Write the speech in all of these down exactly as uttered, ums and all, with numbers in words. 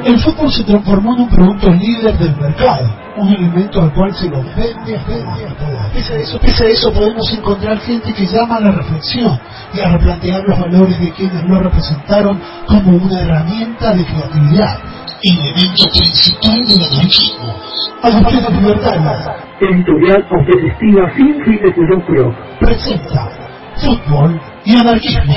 El fútbol se transformó en un producto líder del mercado, un elemento al cual se lo vende, vende a todos. Pese a eso, pese a eso podemos encontrar gente que llama a la reflexión y a replantear los valores de quienes lo representaron como una herramienta de creatividad, elemento principal del anarquismo. Agustín Libertarias, editorial autogestiva sin fines de lucro, presenta Fútbol y Anarquismo.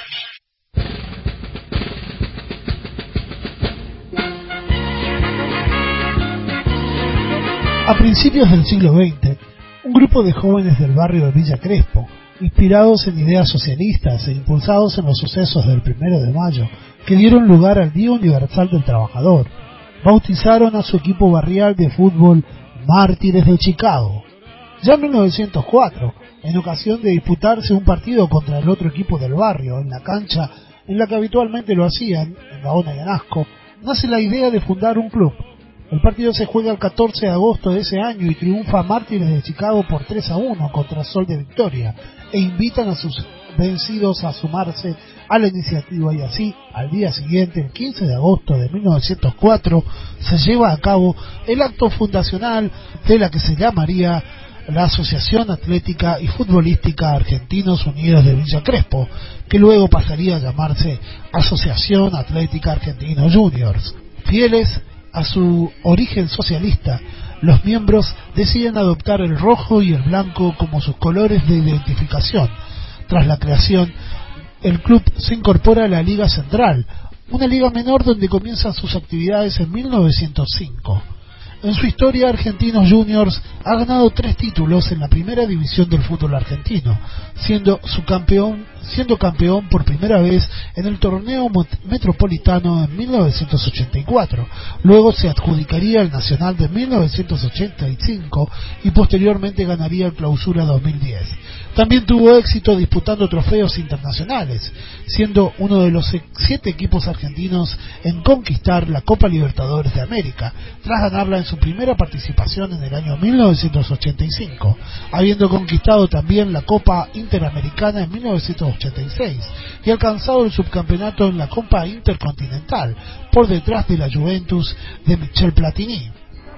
A principios del siglo veinte, un grupo de jóvenes del barrio de Villa Crespo, inspirados en ideas socialistas e impulsados en los sucesos del primero de mayo, que dieron lugar al Día Universal del Trabajador, bautizaron a su equipo barrial de fútbol Mártires de Chicago. Ya en mil novecientos cuatro, en ocasión de disputarse un partido contra el otro equipo del barrio, en la cancha en la que habitualmente lo hacían, en Gaona y Anasco, nace la idea de fundar un club. El partido se juega el catorce de agosto de ese año y triunfa Mártires de Chicago por tres a uno contra Sol de Victoria, e invitan a sus vencidos a sumarse a la iniciativa, y así, al día siguiente, el quince de agosto de mil novecientos cuatro, se lleva a cabo el acto fundacional de la que se llamaría la Asociación Atlética y Futbolística Argentinos Unidos de Villa Crespo, que luego pasaría a llamarse Asociación Atlética Argentinos Juniors. Fieles a su origen socialista, los miembros deciden adoptar el rojo y el blanco como sus colores de identificación. Tras la creación, el club se incorpora a la Liga Central, una liga menor donde comienzan sus actividades en mil novecientos cinco. En su historia, Argentinos Juniors ha ganado tres títulos en la primera división del fútbol argentino, siendo su campeón, siendo campeón por primera vez en el torneo metropolitano en mil novecientos ochenta y cuatro. Luego se adjudicaría el Nacional de mil novecientos ochenta y cinco y posteriormente ganaría el Clausura dos mil diez. También tuvo éxito disputando trofeos internacionales, siendo uno de los siete equipos argentinos en conquistar la Copa Libertadores de América, tras ganarla en su primera participación en el año mil novecientos ochenta y cinco, habiendo conquistado también la Copa Interamericana en mil novecientos ochenta y seis y alcanzado el subcampeonato en la Copa Intercontinental, por detrás de la Juventus de Michel Platini.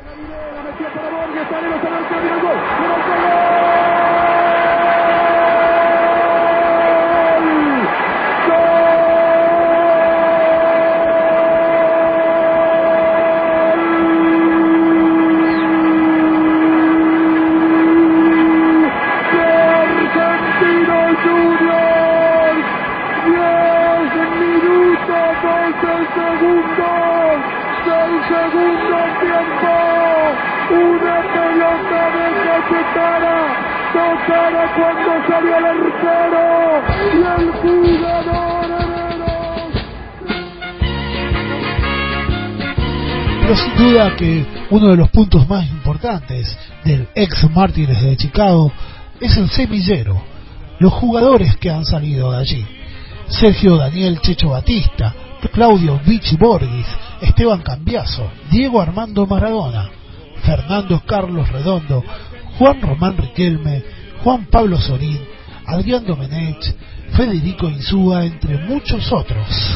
Cuando salió el arquero y el jugador Herrero. Pero sin duda que uno de los puntos más importantes del ex Mártires de Chicago es el semillero, los jugadores que han salido de allí: Sergio Daniel Checho Batista, Claudio Vichy Borghi, Esteban Cambiaso, Diego Armando Maradona, Fernando Carlos Redondo, Juan Román Riquelme, Juan Pablo Sorín, Adrián Domenech, Federico Insúa, entre muchos otros.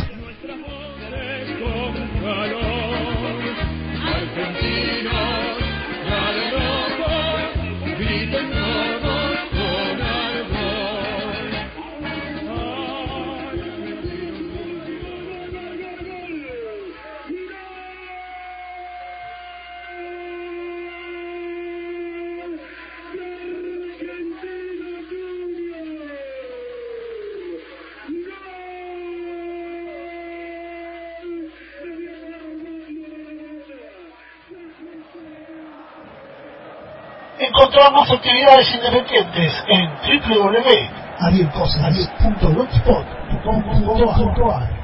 Encontramos actividades independientes en doble u doble u doble u punto ariel cosas punto blogspot punto com punto a r.